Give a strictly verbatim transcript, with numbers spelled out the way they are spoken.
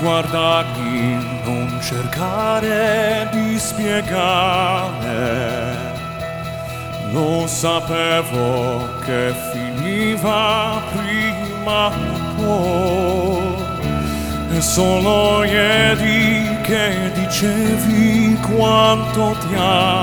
guardarmi, non cercare di spiegare. Lo sapevo che finiva prima o poi. È solo ieri che dicevi quanto ti amo.